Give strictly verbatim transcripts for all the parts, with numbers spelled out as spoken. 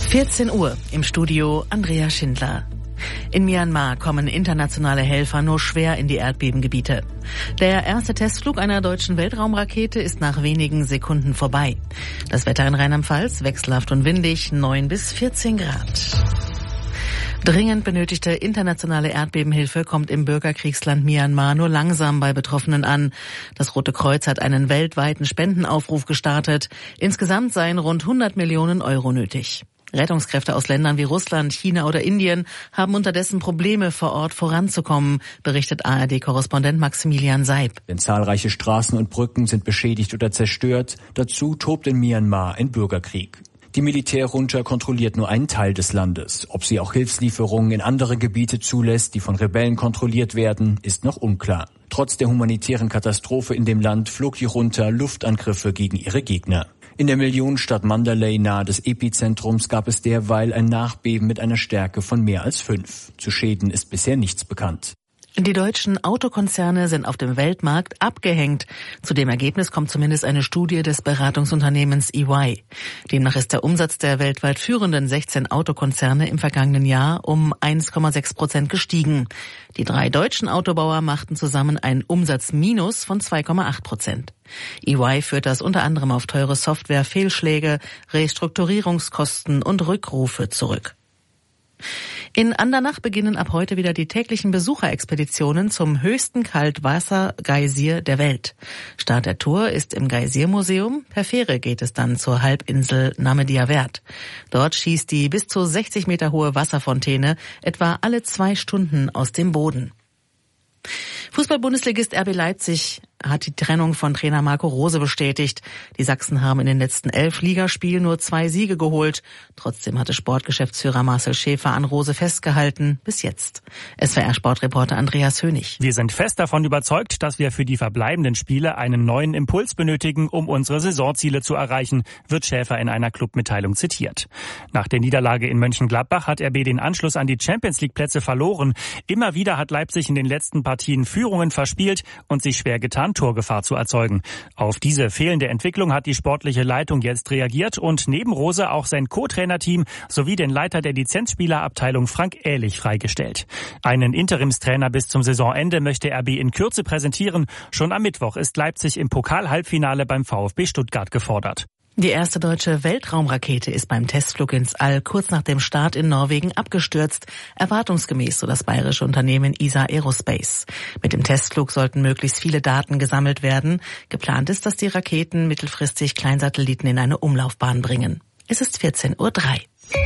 vierzehn Uhr, im Studio Andrea Schindler. In Myanmar kommen internationale Helfer nur schwer in die Erdbebengebiete. Der erste Testflug einer deutschen Weltraumrakete ist nach wenigen Sekunden vorbei. Das Wetter in Rheinland-Pfalz wechselhaft und windig, neun bis vierzehn Grad. Dringend benötigte internationale Erdbebenhilfe kommt im Bürgerkriegsland Myanmar nur langsam bei Betroffenen an. Das Rote Kreuz hat einen weltweiten Spendenaufruf gestartet. Insgesamt seien rund hundert Millionen Euro nötig. Rettungskräfte aus Ländern wie Russland, China oder Indien haben unterdessen Probleme, vor Ort voranzukommen, berichtet A R D-Korrespondent Maximilian Seib. Denn zahlreiche Straßen und Brücken sind beschädigt oder zerstört. Dazu tobt in Myanmar ein Bürgerkrieg. Die Militärjunta kontrolliert nur einen Teil des Landes. Ob sie auch Hilfslieferungen in andere Gebiete zulässt, die von Rebellen kontrolliert werden, ist noch unklar. Trotz der humanitären Katastrophe in dem Land flog die Junta Luftangriffe gegen ihre Gegner. In der Millionenstadt Mandalay nahe des Epizentrums gab es derweil ein Nachbeben mit einer Stärke von mehr als fünf. Zu Schäden ist bisher nichts bekannt. Die deutschen Autokonzerne sind auf dem Weltmarkt abgehängt. Zu dem Ergebnis kommt zumindest eine Studie des Beratungsunternehmens E Y. Demnach ist der Umsatz der weltweit führenden sechzehn Autokonzerne im vergangenen Jahr um eins Komma sechs Prozent gestiegen. Die drei deutschen Autobauer machten zusammen ein Umsatzminus von zwei Komma acht Prozent. E Y führt das unter anderem auf teure Software, Fehlschläge, Restrukturierungskosten und Rückrufe zurück. In Andernach beginnen ab heute wieder die täglichen Besucherexpeditionen zum höchsten Kaltwasser-Geysir der Welt. Start der Tour ist im Geysirmuseum. Per Fähre geht es dann zur Halbinsel Namedya Verd. Dort schießt die bis zu sechzig Meter hohe Wasserfontäne etwa alle zwei Stunden aus dem Boden. Fußball-Bundesligist R B Leipzig hat die Trennung von Trainer Marco Rose bestätigt. Die Sachsen haben in den letzten elf Ligaspielen nur zwei Siege geholt. Trotzdem hatte Sportgeschäftsführer Marcel Schäfer an Rose festgehalten. Bis jetzt. S W R-Sportreporter Andreas Hönig. Wir sind fest davon überzeugt, dass wir für die verbleibenden Spiele einen neuen Impuls benötigen, um unsere Saisonziele zu erreichen, wird Schäfer in einer Clubmitteilung zitiert. Nach der Niederlage in Mönchengladbach hat R B den Anschluss an die Champions-League-Plätze verloren. Immer wieder hat Leipzig in den letzten Partien Führungen verspielt und sich schwer getan, Torgefahr zu erzeugen. Auf diese fehlende Entwicklung hat die sportliche Leitung jetzt reagiert und neben Rose auch sein Co-Trainerteam sowie den Leiter der Lizenzspielerabteilung Frank Ählich freigestellt. Einen Interimstrainer bis zum Saisonende möchte R B in Kürze präsentieren. Schon am Mittwoch ist Leipzig im Pokal-Halbfinale beim VfB Stuttgart gefordert. Die erste deutsche Weltraumrakete ist beim Testflug ins All kurz nach dem Start in Norwegen abgestürzt. Erwartungsgemäß, so das bayerische Unternehmen E S A Aerospace. Mit dem Testflug sollten möglichst viele Daten gesammelt werden. Geplant ist, dass die Raketen mittelfristig Kleinsatelliten in eine Umlaufbahn bringen. Es ist vierzehn Uhr drei.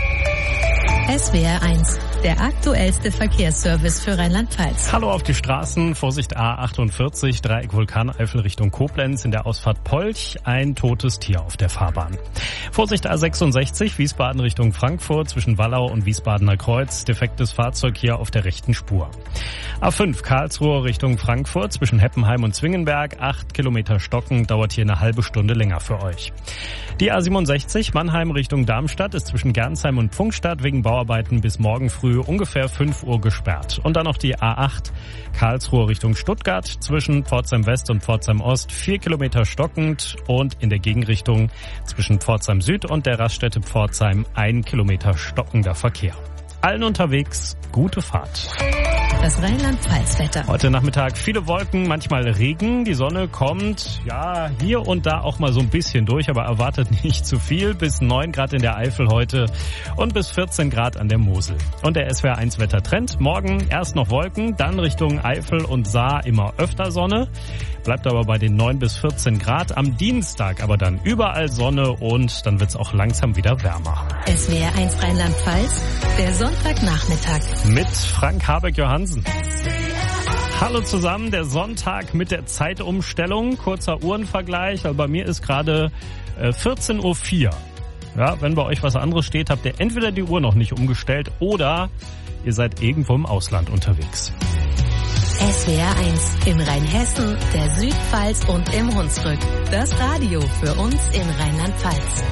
S W R eins, der aktuellste Verkehrsservice für Rheinland-Pfalz. Hallo auf die Straßen, Vorsicht A achtundvierzig, Dreieck Vulkaneifel Richtung Koblenz, in der Ausfahrt Polch, ein totes Tier auf der Fahrbahn. Vorsicht A sechsundsechzig, Wiesbaden Richtung Frankfurt, zwischen Wallau und Wiesbadener Kreuz, defektes Fahrzeug hier auf der rechten Spur. A fünf, Karlsruhe Richtung Frankfurt, zwischen Heppenheim und Zwingenberg, acht Kilometer Stocken, dauert hier eine halbe Stunde länger für euch. Die A siebenundsechzig, Mannheim Richtung Darmstadt, ist zwischen Gernsheim und Pfungstadt wegen Bauarbeiten bis morgen früh ungefähr fünf Uhr gesperrt. Und dann noch die A acht, Karlsruhe Richtung Stuttgart, zwischen Pforzheim West und Pforzheim Ost, vier Kilometer stockend und in der Gegenrichtung zwischen Pforzheim Süd und der Raststätte Pforzheim ein Kilometer stockender Verkehr. Allen unterwegs, gute Fahrt. Das Rheinland-Pfalz-Wetter. Heute Nachmittag viele Wolken, manchmal Regen. Die Sonne kommt, ja, hier und da auch mal so ein bisschen durch, aber erwartet nicht zu viel. Bis neun Grad in der Eifel heute und bis vierzehn Grad an der Mosel. Und der S W R eins Wettertrend. Morgen erst noch Wolken, dann Richtung Eifel und Saar immer öfter Sonne. Bleibt aber bei den neun bis vierzehn Grad. Am Dienstag aber dann überall Sonne und dann wird's auch langsam wieder wärmer. S W R eins Rheinland-Pfalz, der Sonntagnachmittag. Mit Frank Habeck-Johansen. Hallo zusammen, der Sonntag mit der Zeitumstellung. Kurzer Uhrenvergleich, aber bei mir ist gerade äh, vierzehn Uhr vier. Ja, wenn bei euch was anderes steht, habt ihr entweder die Uhr noch nicht umgestellt oder ihr seid irgendwo im Ausland unterwegs. S W R eins in Rheinhessen, der Südpfalz und im Hunsrück. Das Radio für uns in Rheinland-Pfalz.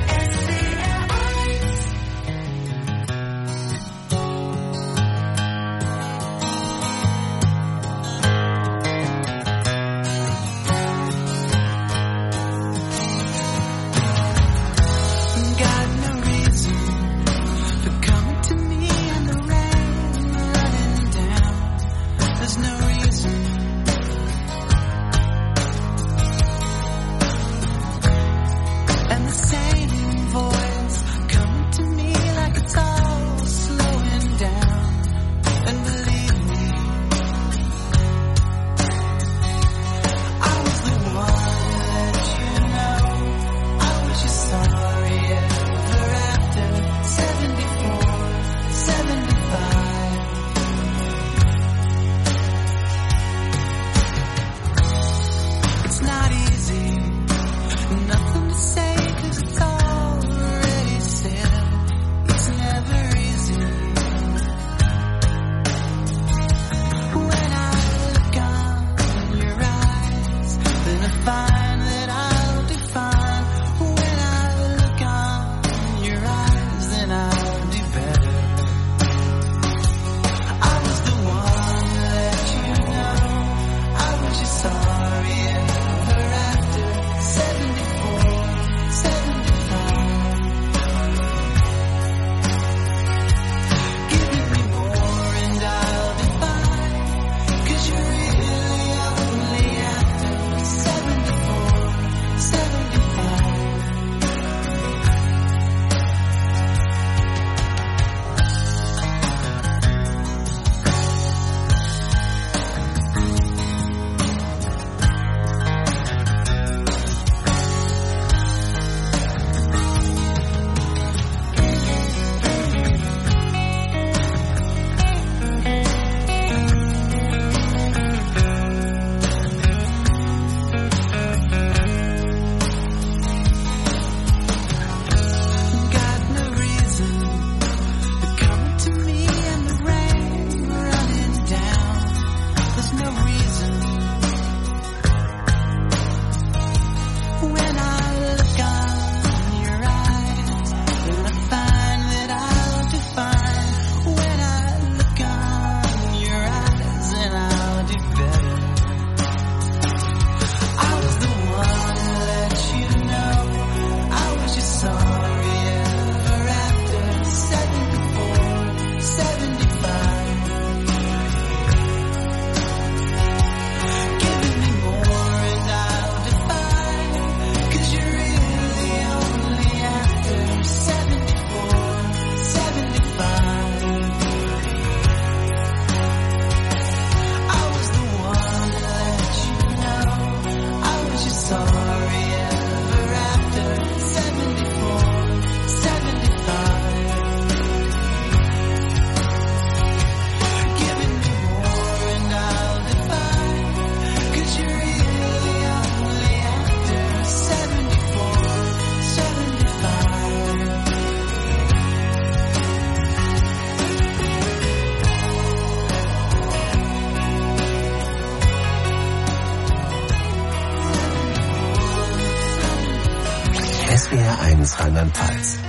Mercedes-Benz Rheinland-Pfalz.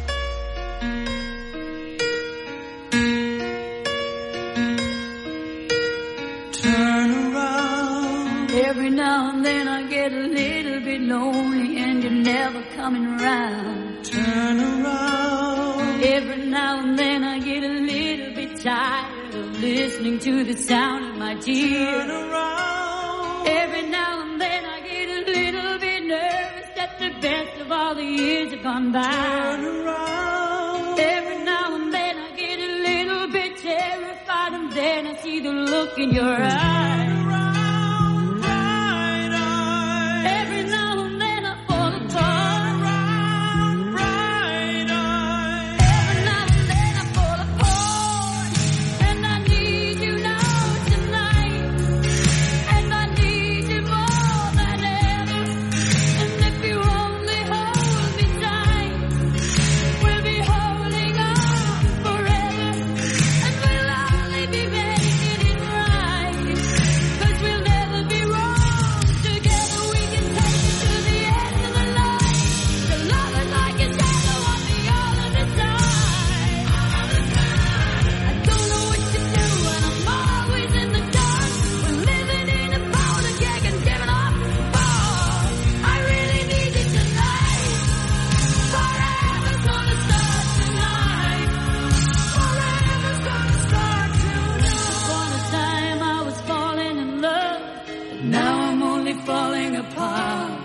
Turn around. Every now and then I get a little bit lonely and you're never coming around. Turn around. Every now and then I get a little bit tired of listening to the sound of my tears. Turn around. Every now and then I get a little bit nervous that the best of all the years have gone by. Turn around. Every now and then I get a little bit terrified and then I see the look in your eyes. Turn around, bright eyes. Every now and then I fall apart. Turn around, bright eyes. Every now and then I fall apart. And I need you now tonight. And I need you more than ever. And if you only hold me tight, we'll be holding on forever. And we'll only be making it right. 'Cause we'll never be wrong. Together we can take it to the end of the line. The love is like a shadow on me all of the time. I don't know what to do and I'm always in the dark. We're living in a powder keg and giving off the ball. I really need you tonight. Forever's gonna start tonight. Forever's gonna start tonight. Upon a time I was falling in love, but now I'm only falling apart.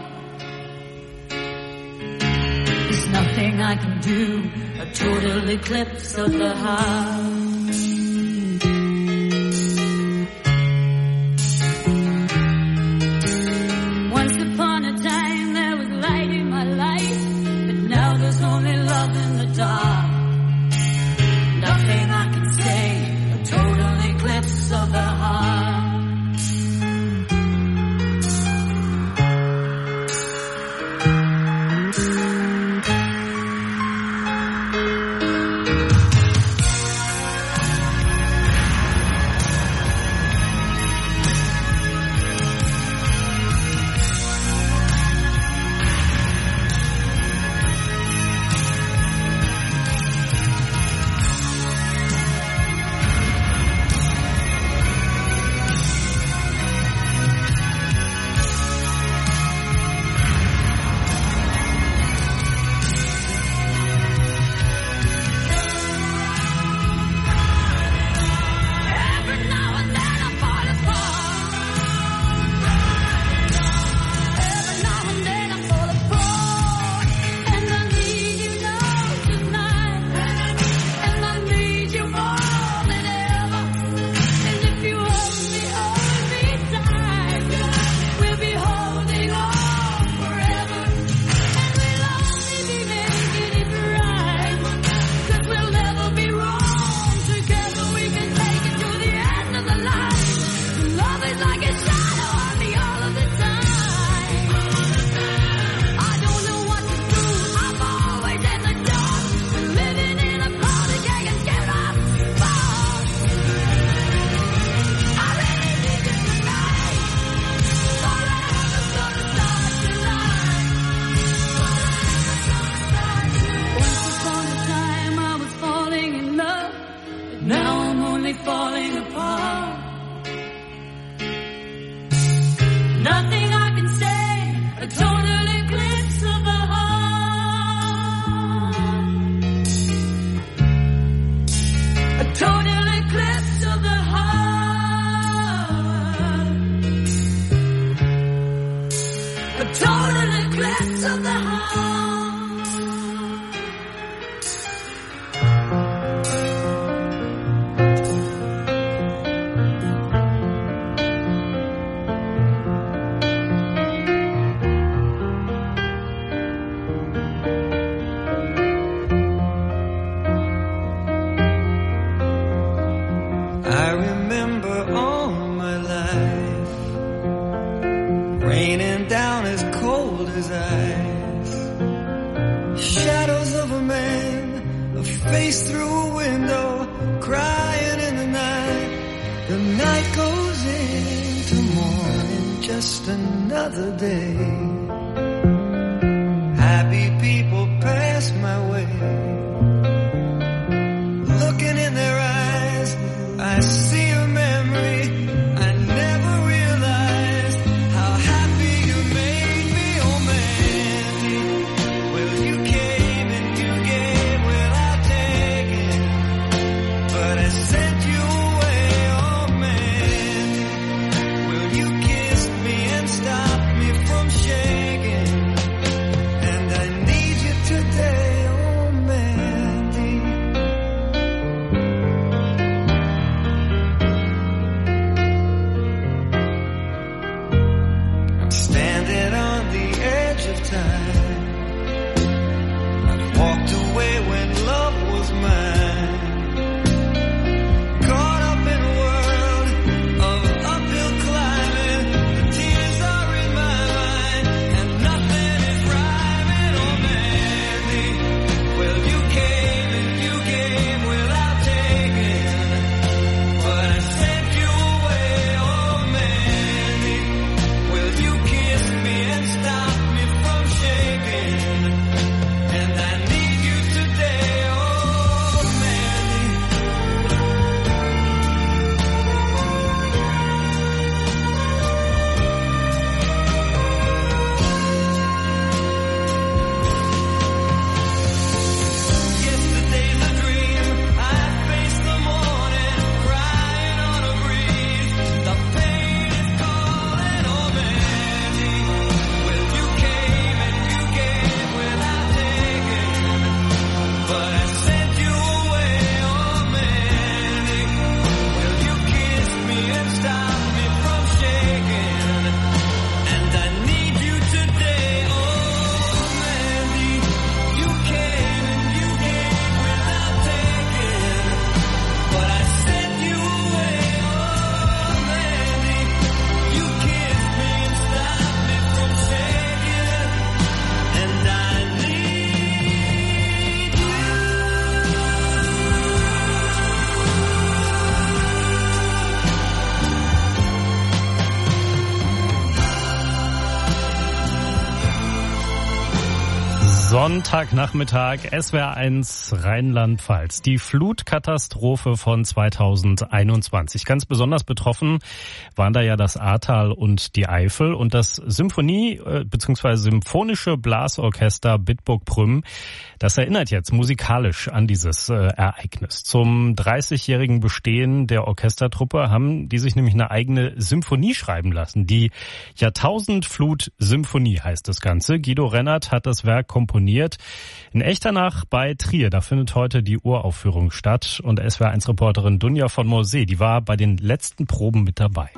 There's nothing I can do, a total eclipse of the heart. Once upon a time there was light in my life, but now there's only love in the dark. Nothing I can say, a total eclipse of the heart. Every now and then I fall apart. Every now and then I fall apart. And I need you now tonight. And I need you more than ever. And if you hold me, hold me tight, we'll be holding on forever. And we'll only be making it right. 'Cause we'll never be wrong. Together we can take it to the end of the line. Love is like a shadow on me all of the time. I don't know what to do, I'm always in the dark. Living in a powder keg and getting off far. I really need you tonight. Forever's gonna start tonight. Forever's gonna start tonight. Once upon a time I was falling in love, but now I'm only falling apart. Nothing I can say, a total eclipse of the heart. A total eclipse of the heart. A total eclipse of the heart. I remember all my life raining down as cold as ice. Shadows of a man, a face through a window, crying in the night. The night goes into morning, just another day. Happy people Sonntagnachmittag, S W R eins Rheinland-Pfalz. Die Flutkatastrophe von zweitausendeinundzwanzig. Ganz besonders betroffen waren da ja das Ahrtal und die Eifel und das Symphonie- bzw. Symphonische Blasorchester Bitburg-Prüm. Das erinnert jetzt musikalisch an dieses äh, Ereignis. Zum dreißigjährigen Bestehen der Orchestertruppe haben die sich nämlich eine eigene Symphonie schreiben lassen. Die Jahrtausendflut-Symphonie heißt das Ganze. Guido Rennert hat das Werk komponiert. In Echternach bei Trier, da findet heute die Uraufführung statt. Und S W R eins Reporterin Dunja von Morsee, die war bei den letzten Proben mit dabei.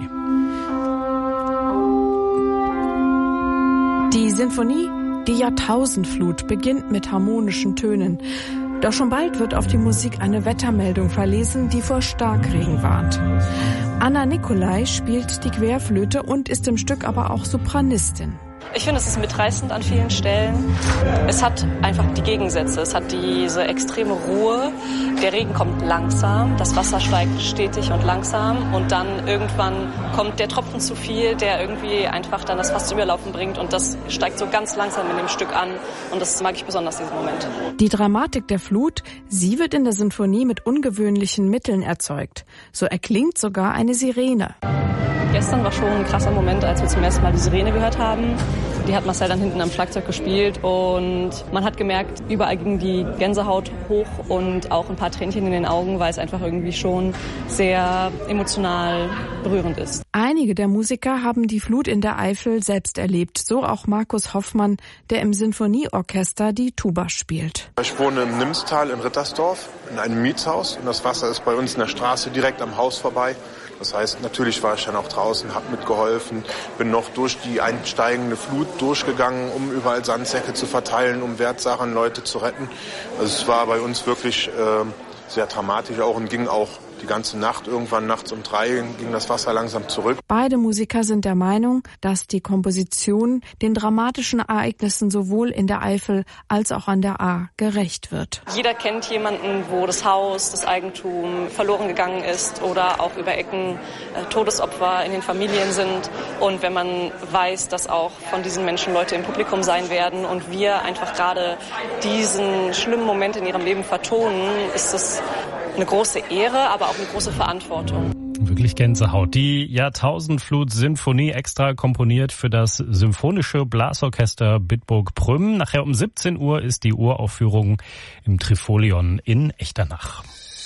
Die Sinfonie, die Jahrtausendflut, beginnt mit harmonischen Tönen. Doch schon bald wird auf die Musik eine Wettermeldung verlesen, die vor Starkregen warnt. Anna Nicolai spielt die Querflöte und ist im Stück aber auch Sopranistin. Ich finde, es ist mitreißend an vielen Stellen. Es hat einfach die Gegensätze. Es hat diese extreme Ruhe. Der Regen kommt langsam, das Wasser steigt stetig und langsam und dann irgendwann kommt der Tropfen zu viel, der irgendwie einfach dann das Fass zum Überlaufen bringt und das steigt so ganz langsam in dem Stück an und das mag ich besonders, diesen Moment. Die Dramatik der Flut, sie wird in der Sinfonie mit ungewöhnlichen Mitteln erzeugt. So erklingt sogar eine Sirene. Gestern war schon ein krasser Moment, als wir zum ersten Mal die Sirene gehört haben. Die hat Marcel dann hinten am Schlagzeug gespielt und man hat gemerkt, überall ging die Gänsehaut hoch und auch ein paar Tränchen in den Augen, weil es einfach irgendwie schon sehr emotional berührend ist. Einige der Musiker haben die Flut in der Eifel selbst erlebt, so auch Markus Hoffmann, der im Sinfonieorchester die Tuba spielt. Ich wohne im Nimstal in Rittersdorf in einem Mietshaus und das Wasser ist bei uns in der Straße direkt am Haus vorbei. Das heißt, natürlich war ich dann auch draußen, habe mitgeholfen, bin noch durch die einsteigende Flut durchgegangen, um überall Sandsäcke zu verteilen, um Wertsachen, Leute zu retten. Also es war bei uns wirklich äh, sehr dramatisch auch und ging auch die ganze Nacht. Irgendwann nachts um drei ging das Wasser langsam zurück. Beide Musiker sind der Meinung, dass die Komposition den dramatischen Ereignissen sowohl in der Eifel als auch an der Ahr gerecht wird. Jeder kennt jemanden, wo das Haus, das Eigentum verloren gegangen ist oder auch über Ecken äh, Todesopfer in den Familien sind. Und wenn man weiß, dass auch von diesen Menschen Leute im Publikum sein werden und wir einfach gerade diesen schlimmen Moment in ihrem Leben vertonen, ist es eine große Ehre, aber auch eine große Verantwortung. Wirklich Gänsehaut. Die Jahrtausendflut-Sinfonie extra komponiert für das Symphonische Blasorchester Bitburg-Prüm. Nachher um siebzehn Uhr ist die Uraufführung im Trifolion in Echternach.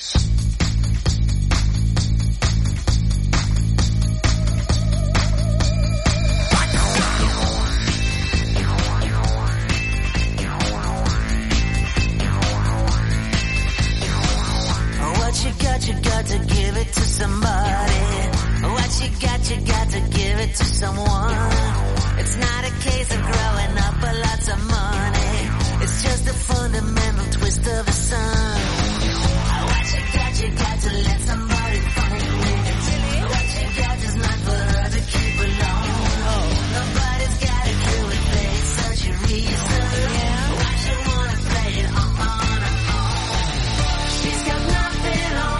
You got to give it to somebody. What you got, you got to give it to someone. It's not a case of growing up with lots of money. It's just a fundamental twist of the sun. What you got, you got to let somebody find it. What you got is not for her to keep alone. Nobody's got a clue if there's such a reason. Why she wanna play it on her own. She's got nothing on.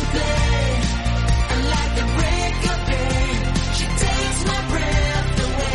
Away.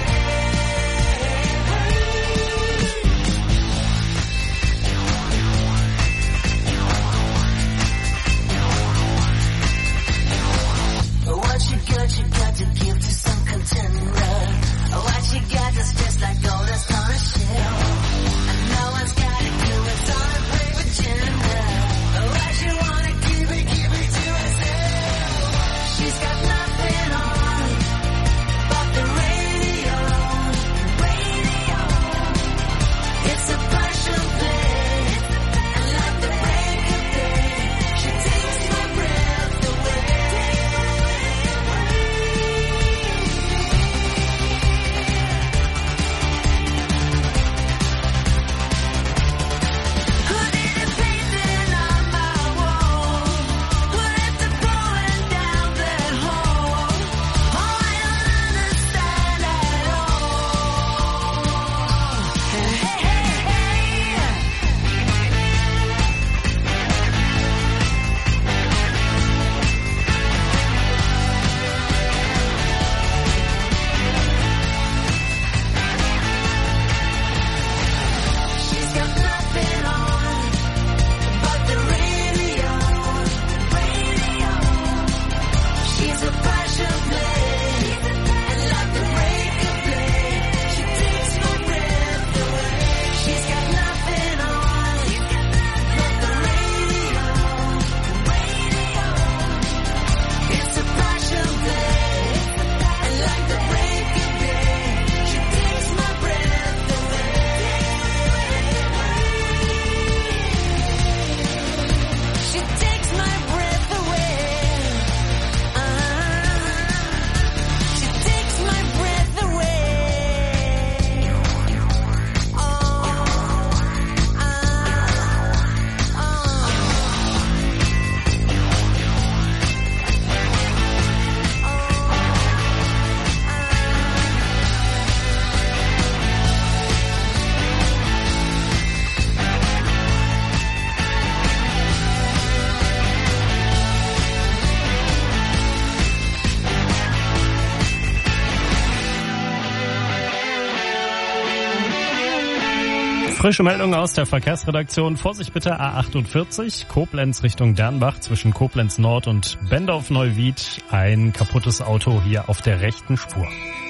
Frische Meldung aus der Verkehrsredaktion. Vorsicht bitte A achtundvierzig, Koblenz Richtung Dernbach zwischen Koblenz Nord und Bendorf-Neuwied. Ein kaputtes Auto hier auf der rechten Spur.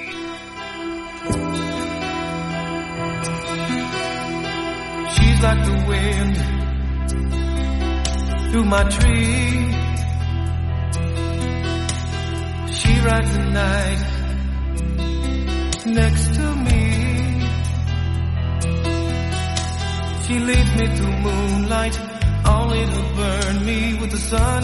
She's like the wind through my tree. She rides the night next to me. She leads me through moonlight, only to burn me with the sun.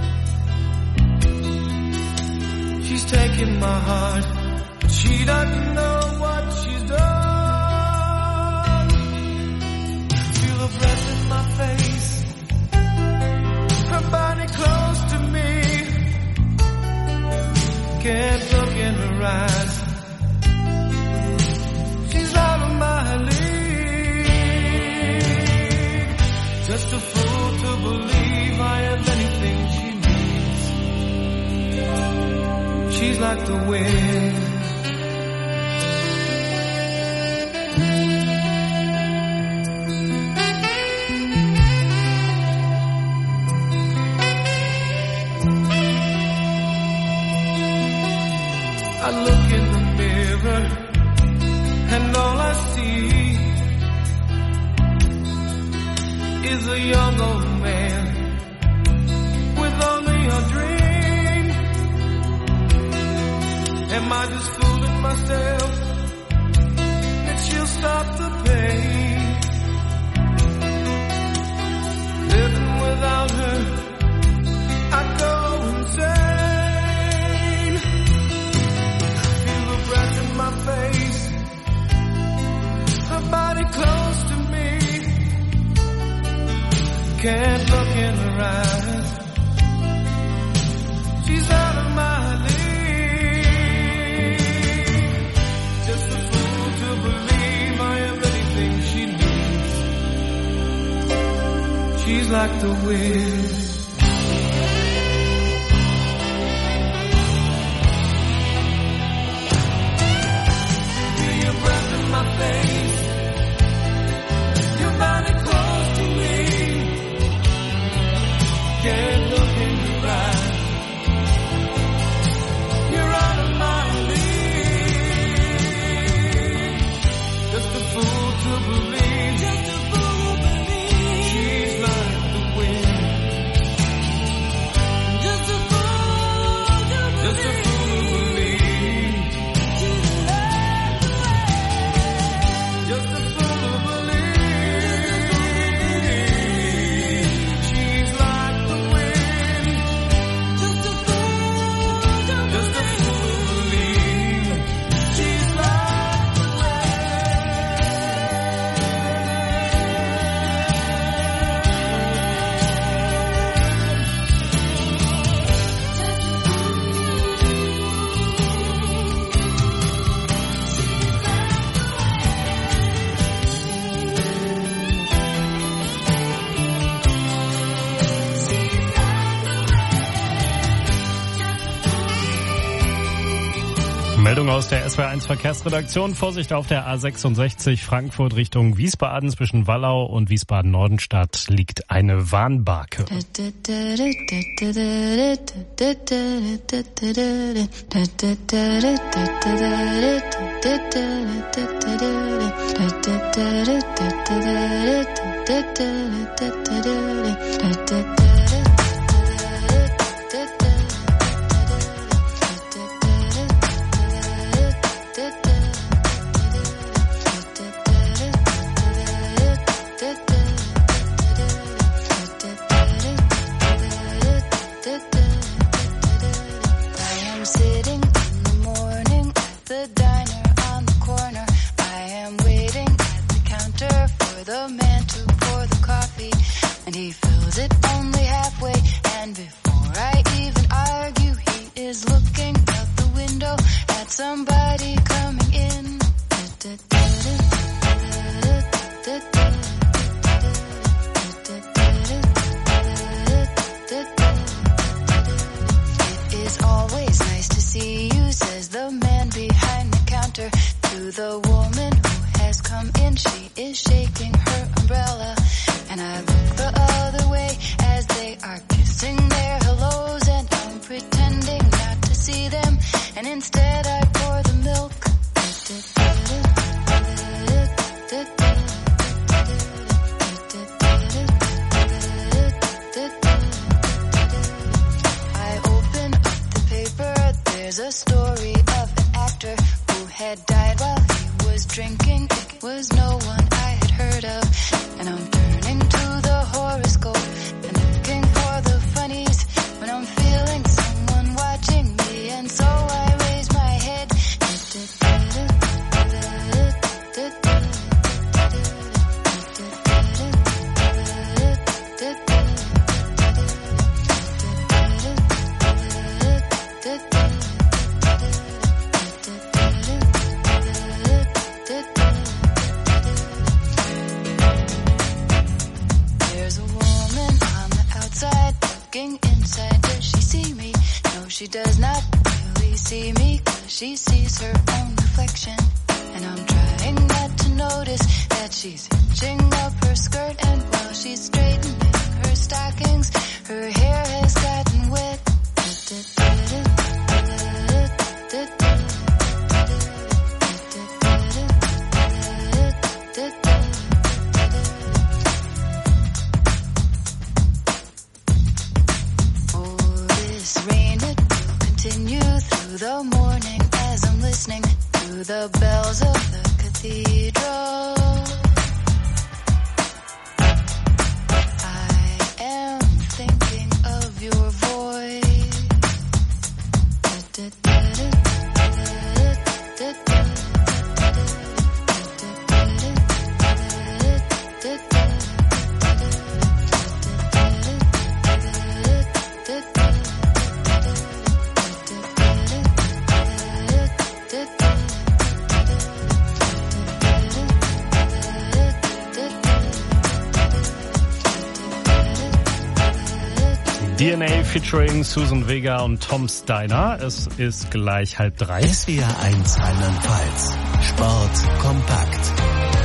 She's taking my heart, but she doesn't know what she's done. Feel her breath in my face, her body close to me. Can't look in her eyes, she's out of my league. Just a fool to believe I have anything she needs. She's like the wind. I look in the mirror and all I see is a young old man with only a dream. Am I just fooling myself that she'll stop the pain? Living without her, I go insane. Feel the breath in my face, her body close to me. Can't look in her eyes, she's out of my league. Just a fool to believe I am anything she needs. She's like the wind. Feel your breath in my face, your body close to me. Can't look in your eyes, you're out of my league. Just a fool to believe, just a fool to believe. She's like the wind. Just a fool to believe, just a fool to believe. She's like the wind. Just a fool to believe. She's like the Meldung aus der S W R eins Verkehrsredaktion. Vorsicht auf der A sechsundsechzig Frankfurt Richtung Wiesbaden. Zwischen Wallau und Wiesbaden-Nordenstadt liegt eine Warnbarke. the woman who has has come in. She is shaking her umbrella, and I look the other way as they are kissing their hellos, and I'm pretending not to see them, and instead I pour the milk. I open up the paper, there's a story of an actor who had died while he was drinking. It was no one I had heard of, and I'm turning to the horoscope and looking for the funnies when I'm feeling someone watching me, and so I raise my head. There's a woman on the outside looking inside. Does she see me? No, she does not really see me, 'cause she sees her own reflection. And I'm trying not to notice that she's hitching up her skirt, and while she's straightening her stockings, her hair has gotten wet. Oh, this rain, it will continue through the morning as I'm listening to the bells of the cathedral. I am thinking of your voice. D N A featuring Susan Vega und Tom Steiner. Es ist gleich halb drei. S W R eins Rheinland-Pfalz. Sport kompakt.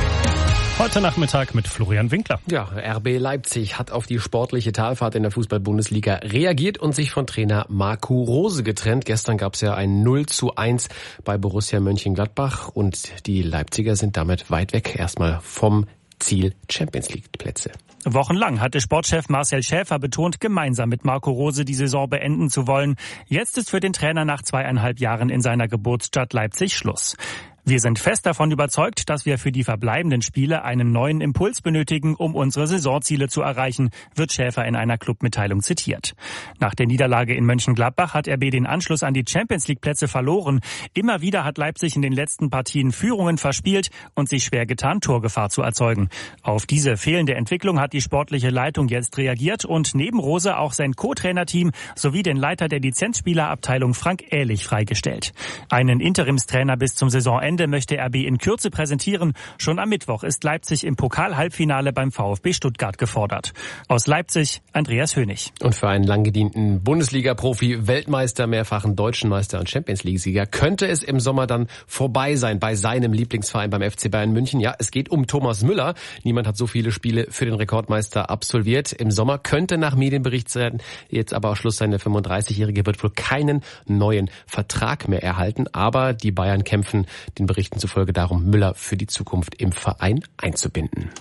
Heute Nachmittag mit Florian Winkler. Ja, R B Leipzig hat auf die sportliche Talfahrt in der Fußball-Bundesliga reagiert und sich von Trainer Marco Rose getrennt. Gestern gab es ja ein null zu eins bei Borussia Mönchengladbach und die Leipziger sind damit weit weg erstmal vom Ziel Champions League Plätze. Wochenlang hatte Sportchef Marcel Schäfer betont, gemeinsam mit Marco Rose die Saison beenden zu wollen. Jetzt ist für den Trainer nach zweieinhalb Jahren in seiner Geburtsstadt Leipzig Schluss. Wir sind fest davon überzeugt, dass wir für die verbleibenden Spiele einen neuen Impuls benötigen, um unsere Saisonziele zu erreichen, wird Schäfer in einer Clubmitteilung zitiert. Nach der Niederlage in Mönchengladbach hat R B den Anschluss an die Champions-League-Plätze verloren. Immer wieder hat Leipzig in den letzten Partien Führungen verspielt und sich schwer getan, Torgefahr zu erzeugen. Auf diese fehlende Entwicklung hat die sportliche Leitung jetzt reagiert und neben Rose auch sein Co-Trainerteam sowie den Leiter der Lizenzspielerabteilung Frank Ählich freigestellt. Einen Interimstrainer bis zum Saisonende möchte R B in Kürze präsentieren. Schon am Mittwoch ist Leipzig im Pokal-Halbfinale beim VfB Stuttgart gefordert. Aus Leipzig, Andreas Hönig. Und für einen langgedienten Bundesliga-Profi, Weltmeister, mehrfachen Deutschen Meister und Champions-League-Sieger könnte es im Sommer dann vorbei sein bei seinem Lieblingsverein beim F C Bayern München. Ja, es geht um Thomas Müller. Niemand hat so viele Spiele für den Rekordmeister absolviert. Im Sommer könnte nach Medienbericht sein, jetzt aber auch Schluss sein. Der fünfunddreißigjährige wird wohl keinen neuen Vertrag mehr erhalten. Aber die Bayern kämpfen den Berichten zufolge darum, Müller für die Zukunft im Verein einzubinden.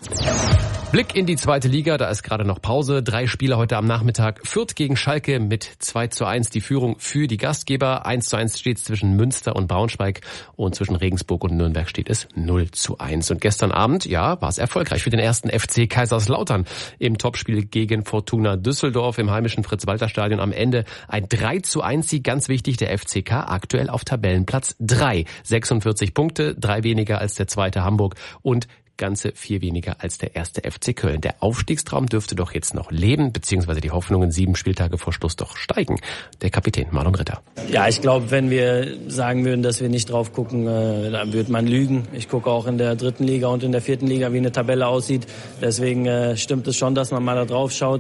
Blick in die zweite Liga, da ist gerade noch Pause. Drei Spiele heute am Nachmittag. Fürth gegen Schalke mit zwei zu eins die Führung für die Gastgeber. eins zu eins steht es zwischen Münster und Braunschweig und zwischen Regensburg und Nürnberg steht es null zu eins. Und gestern Abend, ja, war es erfolgreich für den ersten F C Kaiserslautern im Topspiel gegen Fortuna Düsseldorf im heimischen Fritz-Walter-Stadion. Am Ende ein drei zu eins Sieg, ganz wichtig, der F C K aktuell auf Tabellenplatz drei. sechsundvierzig Punkte, drei weniger als der zweite Hamburg und ganze vier weniger als der erste F C Köln. Der Aufstiegstraum dürfte doch jetzt noch leben, beziehungsweise die Hoffnungen sieben Spieltage vor Schluss doch steigen. Der Kapitän Marlon Ritter. Ja, ich glaube, wenn wir sagen würden, dass wir nicht drauf gucken, äh, dann würde man lügen. Ich gucke auch in der dritten Liga und in der vierten Liga, wie eine Tabelle aussieht. Deswegen äh, stimmt es schon, dass man mal da drauf schaut.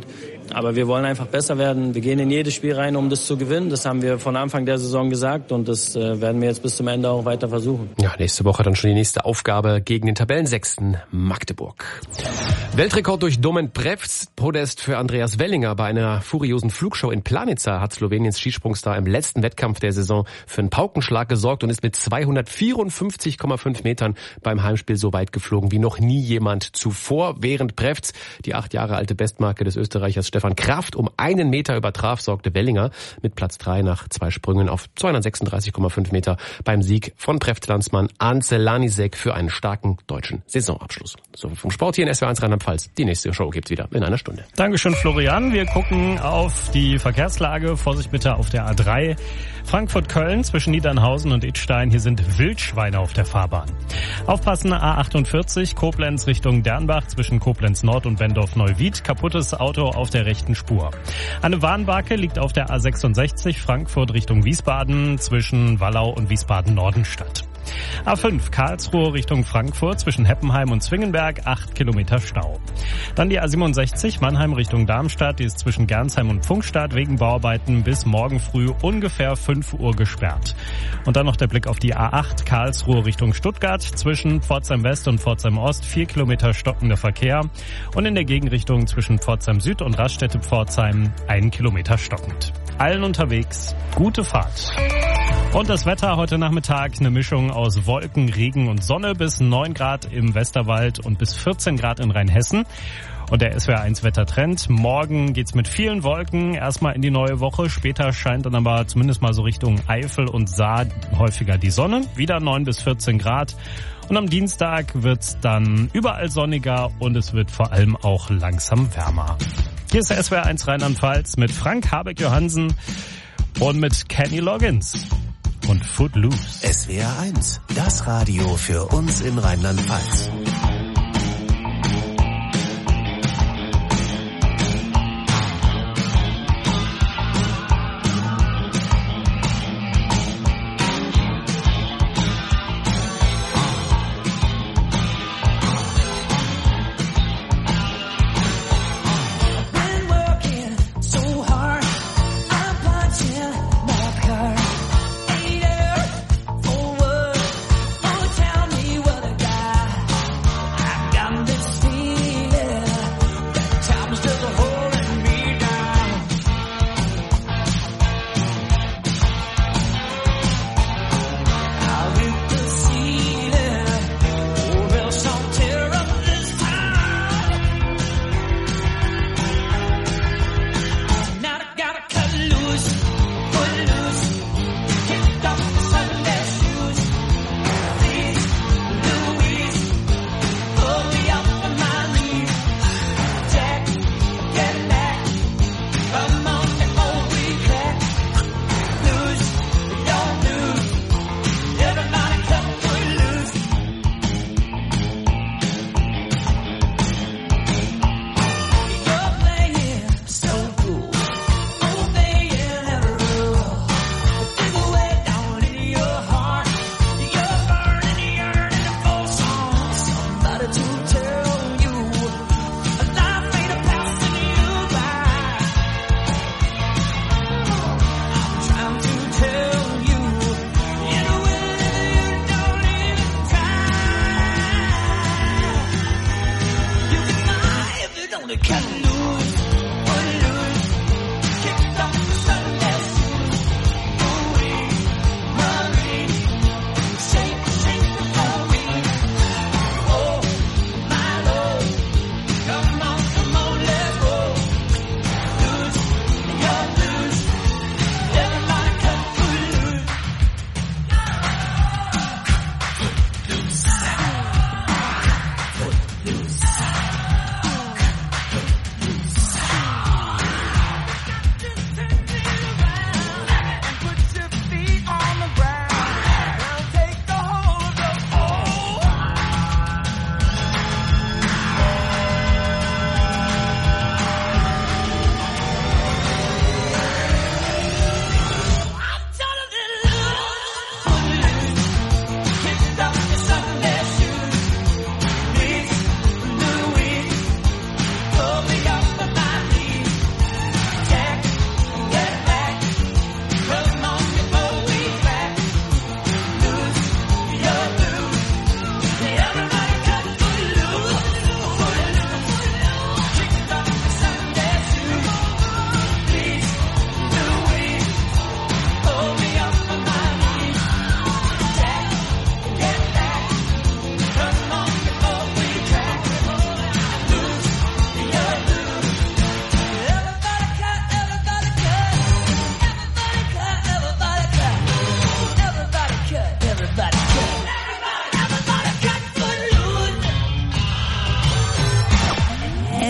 aber wir wollen einfach besser werden. Wir gehen in jedes Spiel rein, um das zu gewinnen. Das haben wir von Anfang der Saison gesagt und das äh, werden wir jetzt bis zum Ende auch weiter versuchen. Ja, nächste Woche dann schon die nächste Aufgabe gegen den Tabellensechsten Magdeburg. Weltrekord durch Domen Prevc, Podest für Andreas Wellinger. Bei einer furiosen Flugshow in Planica hat Sloweniens Skisprungstar im letzten Wettkampf der Saison für einen Paukenschlag gesorgt und ist mit zweihundertvierundfünfzig Komma fünf Metern beim Heimspiel so weit geflogen wie noch nie jemand zuvor. Während Prevc die acht Jahre alte Bestmarke des Österreichers Stefan Kraft um einen Meter übertraf, sorgte Wellinger mit Platz drei nach zwei Sprüngen auf zweihundertsechsunddreißig Komma fünf Meter beim Sieg von Prevc-Landsmann Ance Lanisek für einen starken deutschen Saisonabschluss. So vom Sport hier in S W R eins Rheinland-Pfalz. Die nächste Show gibt's wieder in einer Stunde. Dankeschön, Florian. Wir gucken auf die Verkehrslage. Vorsicht bitte auf der A drei. Frankfurt-Köln zwischen Niedernhausen und Idstein. Hier sind Wildschweine auf der Fahrbahn. Aufpassen, A achtundvierzig, Koblenz Richtung Dernbach zwischen Koblenz Nord und Bendorf-Neuwied. Kaputtes Auto auf der rechten Spur. Eine Warnbarke liegt auf der A sechsundsechzig, Frankfurt Richtung Wiesbaden zwischen Wallau und Wiesbaden-Nordenstadt. A fünf, Karlsruhe Richtung Frankfurt zwischen Heppenheim und Zwingenberg, acht Kilometer Stau. Dann die A siebenundsechzig, Mannheim Richtung Darmstadt, die ist zwischen Gernsheim und Pfungstadt wegen Bauarbeiten bis morgen früh ungefähr fünf Uhr gesperrt. Und dann noch der Blick auf die A acht, Karlsruhe Richtung Stuttgart, zwischen Pforzheim West und Pforzheim Ost, vier Kilometer stockender Verkehr. Und in der Gegenrichtung zwischen Pforzheim Süd und Raststätte Pforzheim, einen Kilometer stockend. Allen unterwegs, gute Fahrt. Und das Wetter heute Nachmittag, eine Mischung aus Wolken, Regen und Sonne, bis neun Grad im Westerwald und bis vierzehn Grad in Rheinhessen. Und der S W R eins Wettertrend. Morgen geht's mit vielen Wolken erstmal in die neue Woche. Später scheint dann aber zumindest mal so Richtung Eifel und Saar häufiger die Sonne. Wieder neun bis vierzehn Grad. Und am Dienstag wird's dann überall sonniger und es wird vor allem auch langsam wärmer. Hier ist der S W R eins Rheinland-Pfalz mit Frank Habeck-Johansen und mit Kenny Loggins und Footloose. S W R eins, das Radio für uns in Rheinland-Pfalz.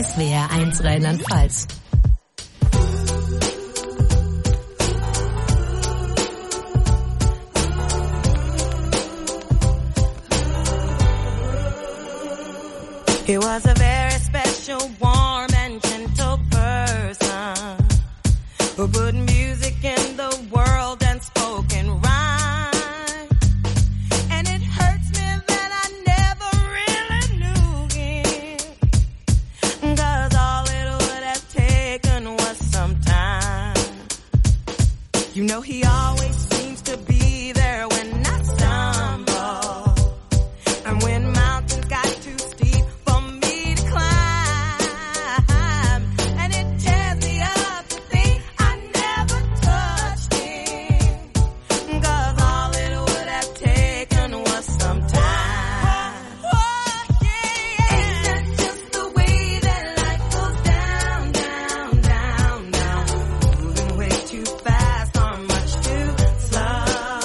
S W R eins Rheinland-Pfalz. He was a very special, warm and gentle person who put music in the world and spoke in rhyme. And it hurts me that I never really knew him, 'cause all it would have taken was some time. You know he always seems to be there when I stumble, and when mountains got too steep for me to climb, and it tears me up to think I never touched him, 'cause all it would have taken was some time. Oh, yeah. Ain't that just the way that life goes down, down, down, down, moving way too fast or much too slow.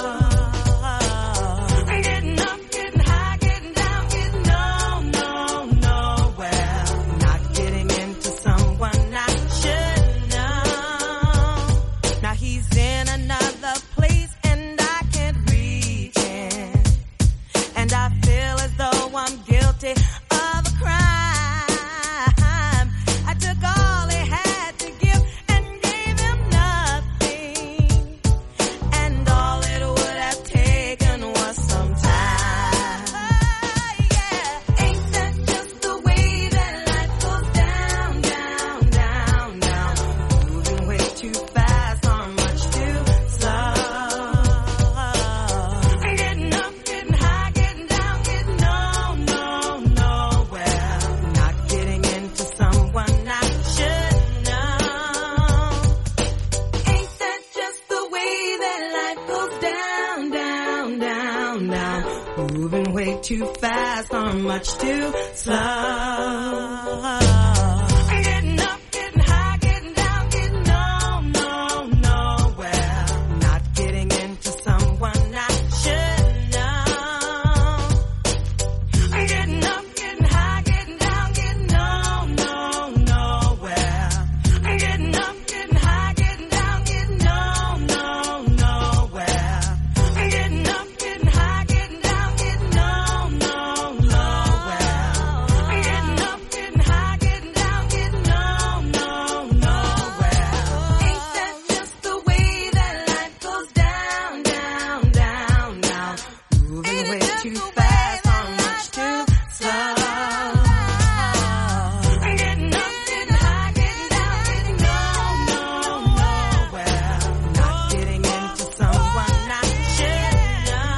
Getting up, getting high, getting down, getting no, no, nowhere. Not getting into someone I should know. Now he's in another place and I can't reach him, and I feel as though I'm guilty of a crime. I took all he had to give and gave him nothing, and all it would have taken was some time. Yeah, ain't that just the way that life goes down, down, down, down, moving way too fast or much too slow. Getting up, getting high, getting down, getting no, no, nowhere. Not getting into someone I should know. Ain't that just the way that life goes down, down, down, down, moving way too fast or much too slow. Getting up, getting high, getting down, getting no, no, nowhere. Not getting into someone I should know. Getting up, getting high, getting down, getting no, no, nowhere. Getting up, getting high, getting down, getting no, no, nowhere. Getting up, getting high, getting down, getting no, no, nowhere. Getting up, getting high, getting down, getting no, no, nowhere. Ain't that just the way that life goes down, down, down, down, moving way too fast or much too slow. Getting up, getting high, getting down, getting no, no, nowhere. Not getting into someone I should know.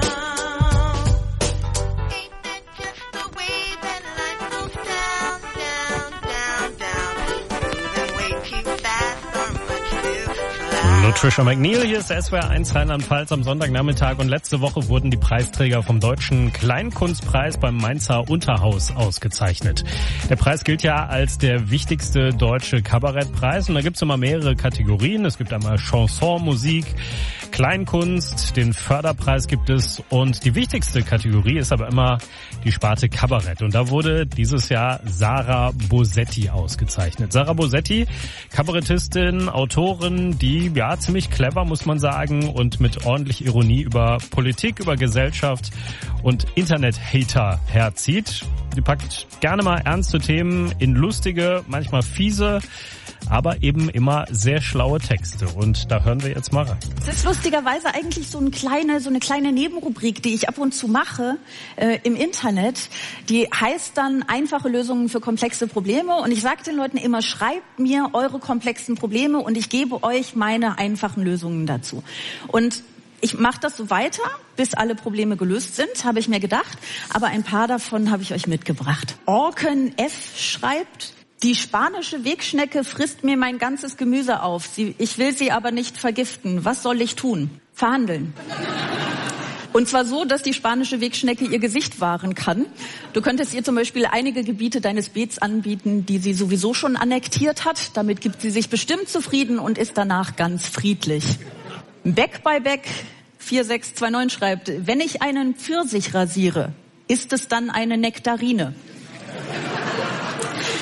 Ain't that just the way that life goes down, down, down, down, moving way too fast or much too slow. Patricia McNeil, hier ist S W R eins Rheinland-Pfalz am Sonntagnachmittag, und letzte Woche wurden die Preisträger vom Deutschen Kleinkunstpreis beim Mainzer Unterhaus ausgezeichnet. Der Preis gilt ja als der wichtigste deutsche Kabarettpreis, und da gibt es immer mehrere Kategorien. Es gibt einmal Chanson, Musik, Kleinkunst, den Förderpreis gibt es, und die wichtigste Kategorie ist aber immer die Sparte Kabarett, und da wurde dieses Jahr Sarah Bosetti ausgezeichnet. Sarah Bosetti, Kabarettistin, Autorin, die ja ziemlich clever, muss man sagen, und mit ordentlich Ironie über Politik, über Gesellschaft und Internet-Hater herzieht. Die packt gerne mal ernste Themen in lustige, manchmal fiese, aber eben immer sehr schlaue Texte. Und da hören wir jetzt mal rein. Es ist lustigerweise eigentlich so eine kleine, so eine kleine Nebenrubrik, die ich ab und zu mache äh, im Internet. Die heißt dann einfache Lösungen für komplexe Probleme. Und ich sage den Leuten immer, schreibt mir eure komplexen Probleme und ich gebe euch meine einfachen Lösungen dazu. Und ich mache das so weiter, bis alle Probleme gelöst sind, habe ich mir gedacht. Aber ein paar davon habe ich euch mitgebracht. Orken F schreibt: Die spanische Wegschnecke frisst mir mein ganzes Gemüse auf. Sie, ich will sie aber nicht vergiften. Was soll ich tun? Verhandeln. Und zwar so, dass die spanische Wegschnecke ihr Gesicht wahren kann. Du könntest ihr zum Beispiel einige Gebiete deines Beets anbieten, die sie sowieso schon annektiert hat. Damit gibt sie sich bestimmt zufrieden und ist danach ganz friedlich. Back by Back vier sechs zwei neun schreibt: Wenn ich einen Pfirsich rasiere, ist es dann eine Nektarine?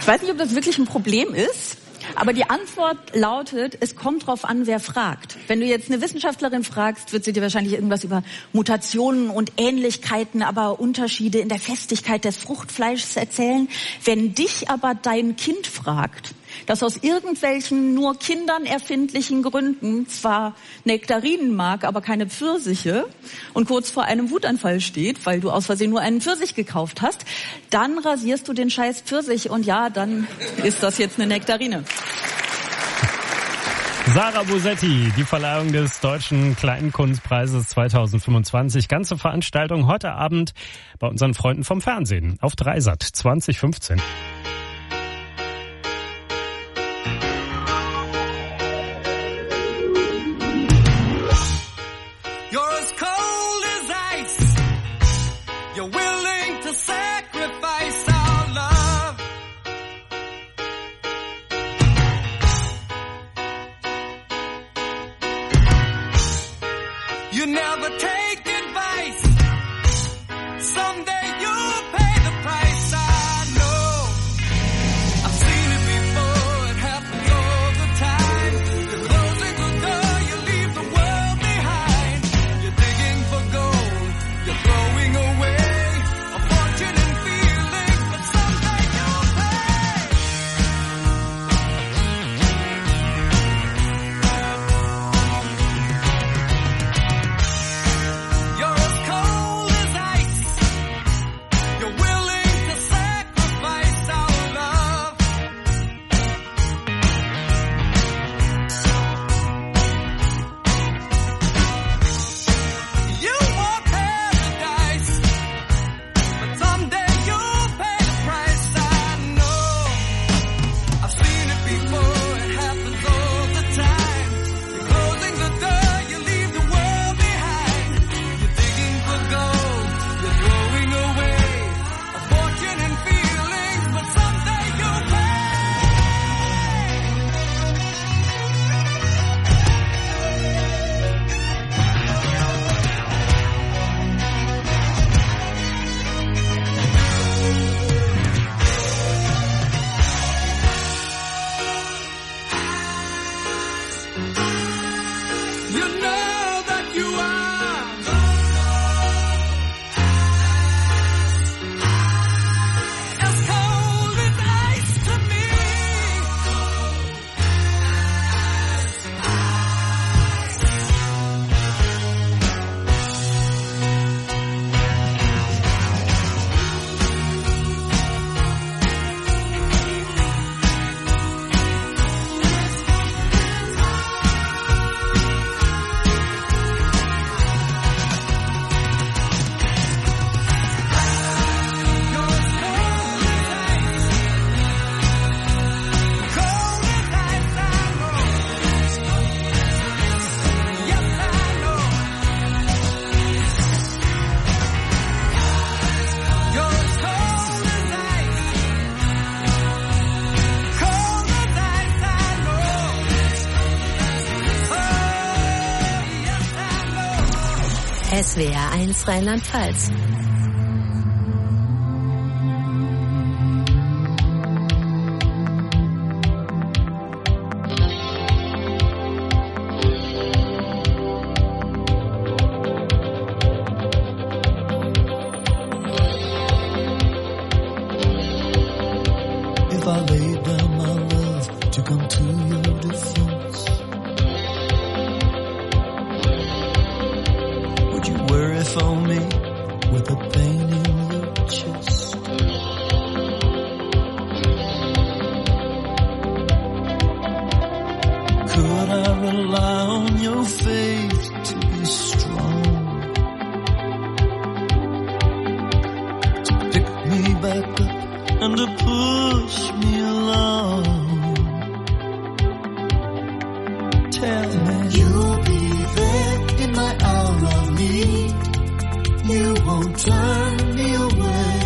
Ich weiß nicht, ob das wirklich ein Problem ist, aber die Antwort lautet, es kommt drauf an, wer fragt. Wenn du jetzt eine Wissenschaftlerin fragst, wird sie dir wahrscheinlich irgendwas über Mutationen und Ähnlichkeiten, aber Unterschiede in der Festigkeit des Fruchtfleischs erzählen. Wenn dich aber dein Kind fragt, das aus irgendwelchen nur Kindern erfindlichen Gründen zwar Nektarinen mag, aber keine Pfirsiche und kurz vor einem Wutanfall steht, weil du aus Versehen nur einen Pfirsich gekauft hast, dann rasierst du den scheiß Pfirsich und ja, dann ist das jetzt eine Nektarine. Sarah Bosetti, die Verleihung des Deutschen Kleinkunstpreises zweitausendfünfundzwanzig. Ganze Veranstaltung heute Abend bei unseren Freunden vom Fernsehen auf Dreisat zwanzig fünfzehn. S W R eins Rheinland-Pfalz. If I laid down my love to come to your defense, would you worry for me with a pain in your chest? Could I rely on your faith to be strong, to pick me back up and to push me along? Tell me you'll be there in my hour of need. You won't turn me away.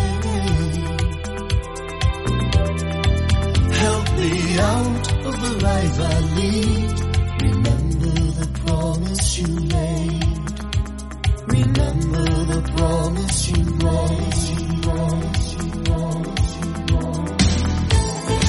Help me out of the life I lead. Remember the promise you made. Remember the promise you made. Promise you, promise you, promise you, promise you.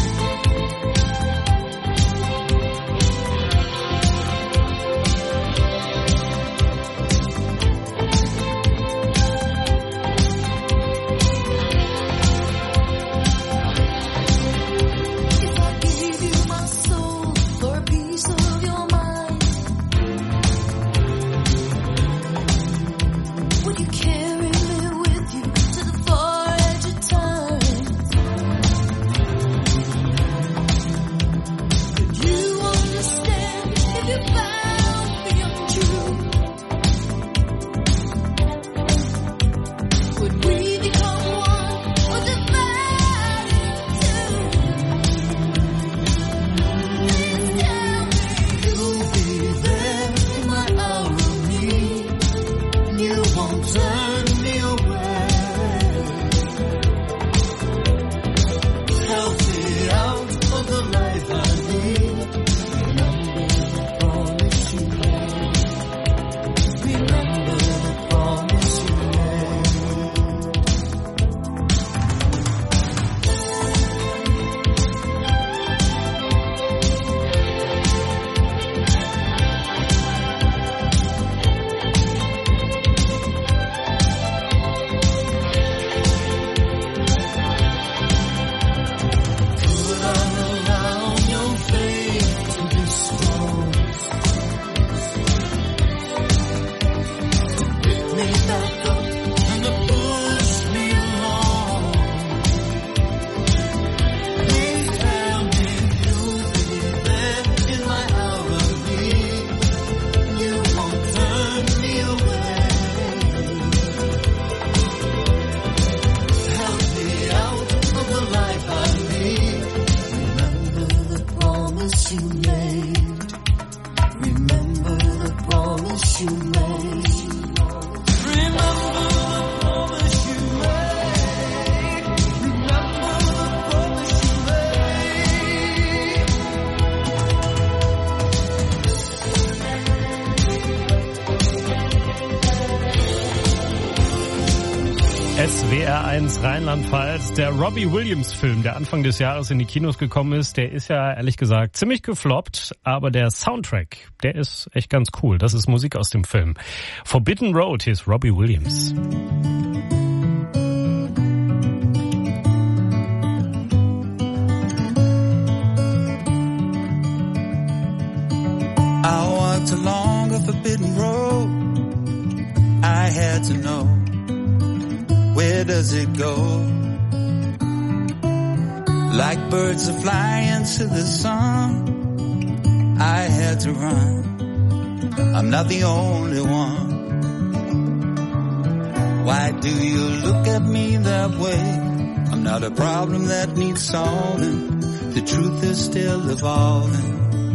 eins Rheinland-Pfalz. Der Robbie Williams-Film, der Anfang des Jahres in die Kinos gekommen ist, der ist ja ehrlich gesagt ziemlich gefloppt, aber der Soundtrack, der ist echt ganz cool. Das ist Musik aus dem Film. Forbidden Road, hier ist Robbie Williams. I walked along a forbidden road. I had to know, where does it go? Like birds that fly into the sun, I had to run. I'm not the only one. Why do you look at me that way? I'm not a problem that needs solving. The truth is still evolving.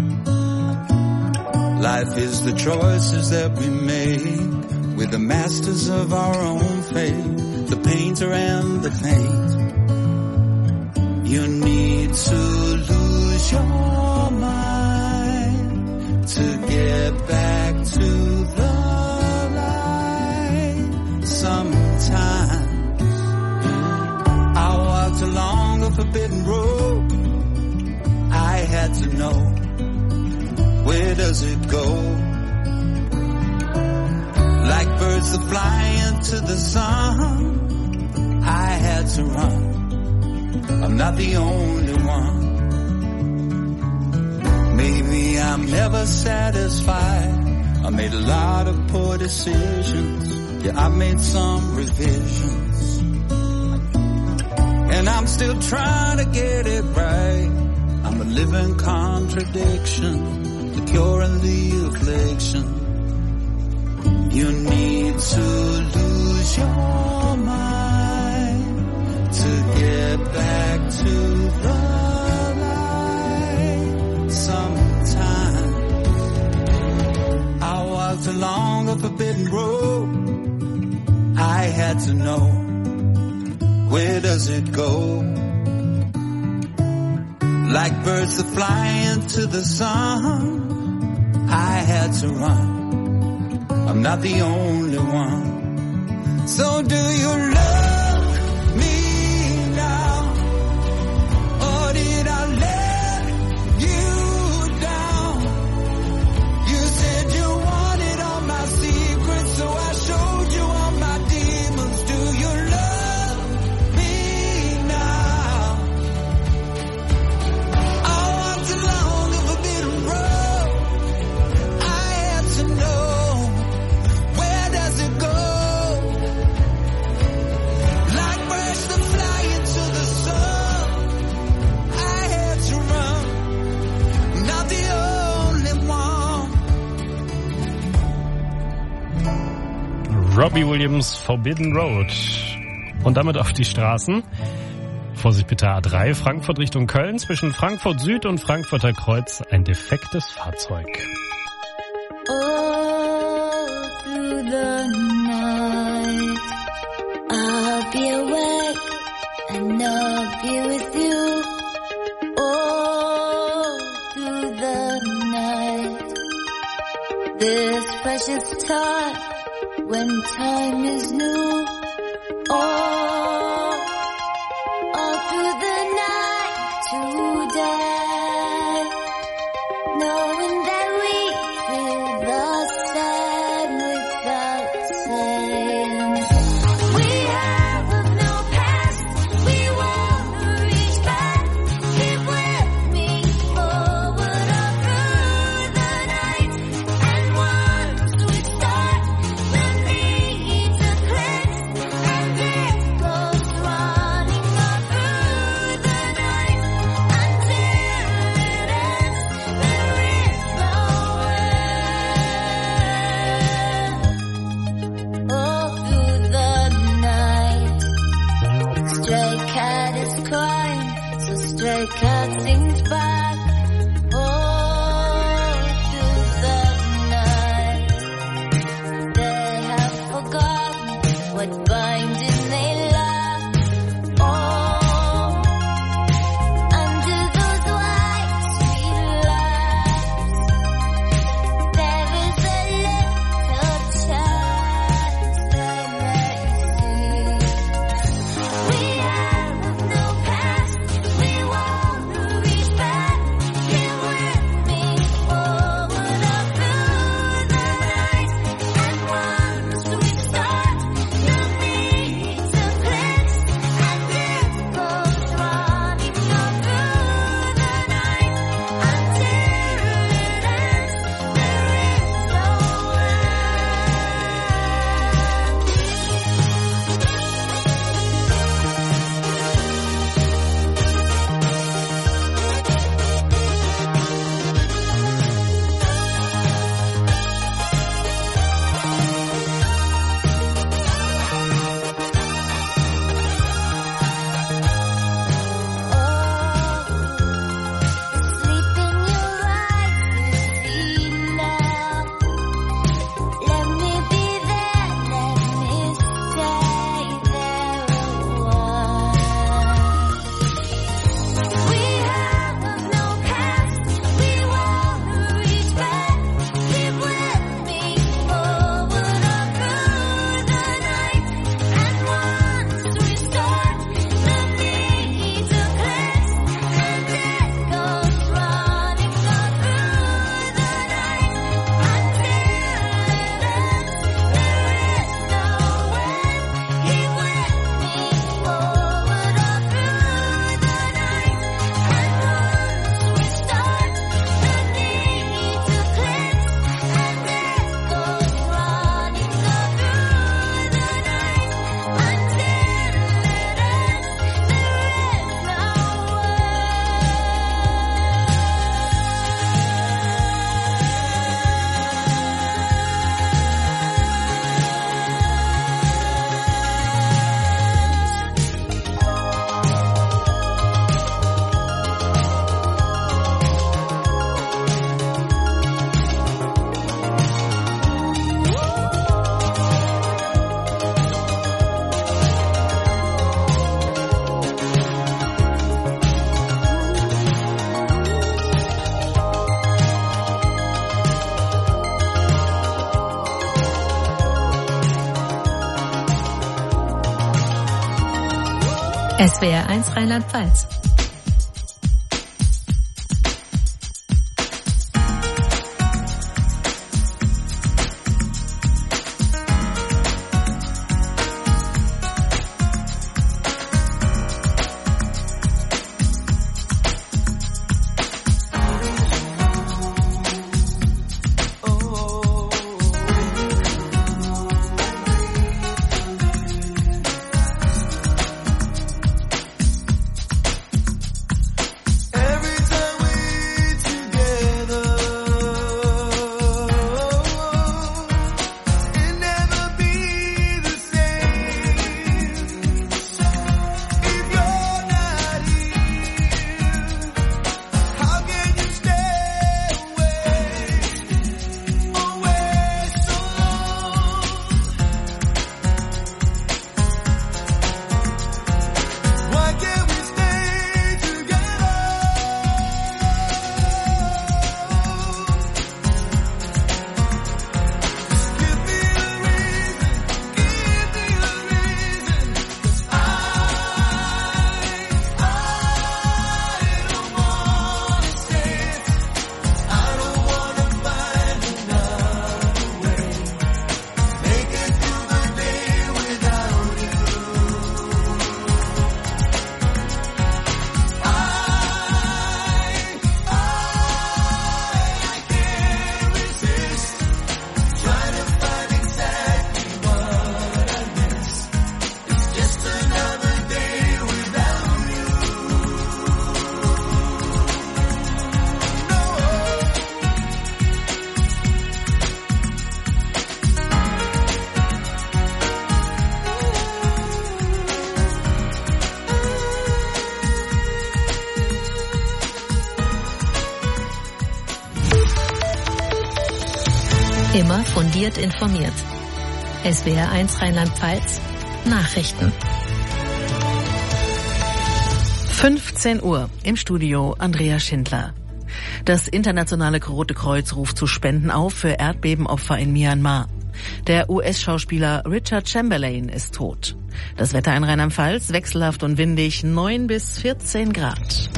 Life is the choices that we make. We're the masters of our own fate. The painter and the paint. You need to lose your mind to get back to the light. Sometimes I walked along a forbidden road. I had to know, where does it go? Like birds that fly into the sun, I had to run. I'm not the only one. Maybe I'm never satisfied. I made a lot of poor decisions. Yeah, I made some revisions. And I'm still trying to get it right. I'm a living contradiction, the cure and the affliction. You need to lose your mind to get back to the light. Sometime I walked along a forbidden road. I had to know, where does it go? Like birds that fly into the sun, I had to run. I'm not the only one. So do you love me now? Or did I let you down? You said you wanted all my secrets, so I showed you all my demons. Do you love me now? I walked along a forbidden road. I had to know, Robbie Williams, Forbidden Road. Und damit auf die Straßen. Vorsicht bitte A drei, Frankfurt Richtung Köln. Zwischen Frankfurt Süd und Frankfurter Kreuz ein defektes Fahrzeug. All through the night I'll be awake and I'll be with you. All through the night, this precious time, when time is new, all, all through the night today, knowing that we feel the same without saying. We have no past, we won't reach back. Keep with me forward all through the night, and once we start, stray cat sings back all through the night. They have forgotten what binding they love. Oh, under those white sweet lights, there is a little chance they may see. S W R eins Rheinland-Pfalz. Immer fundiert informiert. S W R eins Rheinland-Pfalz. Nachrichten. fünfzehn Uhr im Studio Andrea Schindler. Das Internationale Rote Kreuz ruft zu Spenden auf für Erdbebenopfer in Myanmar. Der U S-Schauspieler Richard Chamberlain ist tot. Das Wetter in Rheinland-Pfalz wechselhaft und windig, neun bis vierzehn Grad.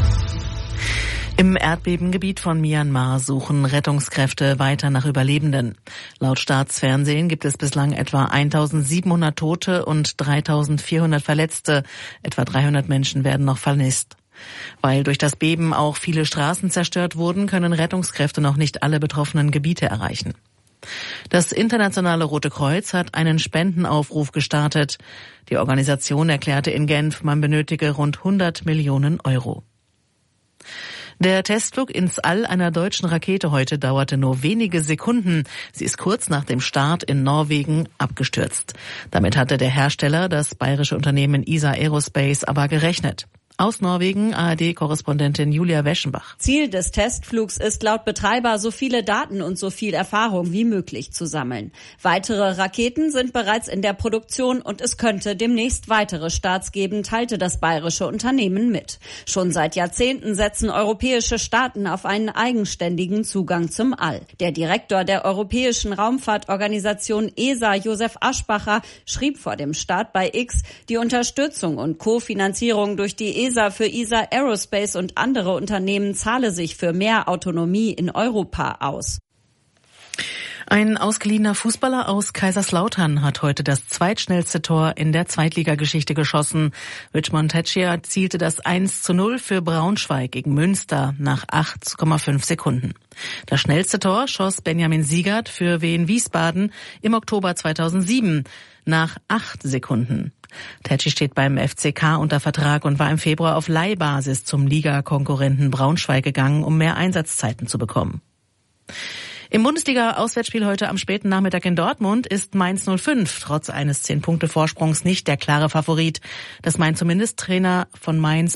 Im Erdbebengebiet von Myanmar suchen Rettungskräfte weiter nach Überlebenden. Laut Staatsfernsehen gibt es bislang etwa eintausendsiebenhundert Tote und dreitausendvierhundert Verletzte. Etwa dreihundert Menschen werden noch vermisst. Weil durch das Beben auch viele Straßen zerstört wurden, können Rettungskräfte noch nicht alle betroffenen Gebiete erreichen. Das Internationale Rote Kreuz hat einen Spendenaufruf gestartet. Die Organisation erklärte in Genf, man benötige rund hundert Millionen Euro. Der Testflug ins All einer deutschen Rakete heute dauerte nur wenige Sekunden. Sie ist kurz nach dem Start in Norwegen abgestürzt. Damit hatte der Hersteller, das bayerische Unternehmen E S A Aerospace, aber gerechnet. Aus Norwegen A R D-Korrespondentin Julia Weschenbach. Ziel des Testflugs ist laut Betreiber, so viele Daten und so viel Erfahrung wie möglich zu sammeln. Weitere Raketen sind bereits in der Produktion und es könnte demnächst weitere Starts geben, teilte das bayerische Unternehmen mit. Schon seit Jahrzehnten setzen europäische Staaten auf einen eigenständigen Zugang zum All. Der Direktor der Europäischen Raumfahrtorganisation E S A, Josef Aschbacher, schrieb vor dem Start bei X, die Unterstützung und Kofinanzierung durch die E S A für E S A Aerospace und andere Unternehmen zahle sich für mehr Autonomie in Europa aus. Ein ausgeliehener Fußballer aus Kaiserslautern hat heute das zweitschnellste Tor in der Zweitligageschichte geschossen. Richmond Tetschier erzielte das eins zu null für Braunschweig gegen Münster nach acht Komma fünf Sekunden. Das schnellste Tor schoss Benjamin Siegert für Wien Wiesbaden im Oktober zweitausendsieben nach acht Sekunden. Tetschi steht beim F C K unter Vertrag und war im Februar auf Leihbasis zum Ligakonkurrenten Braunschweig gegangen, um mehr Einsatzzeiten zu bekommen. Im Bundesliga-Auswärtsspiel heute am späten Nachmittag in Dortmund ist Mainz null fünf trotz eines zehn Punkte Vorsprungs nicht der klare Favorit. Das meint zumindest Trainer von Mainz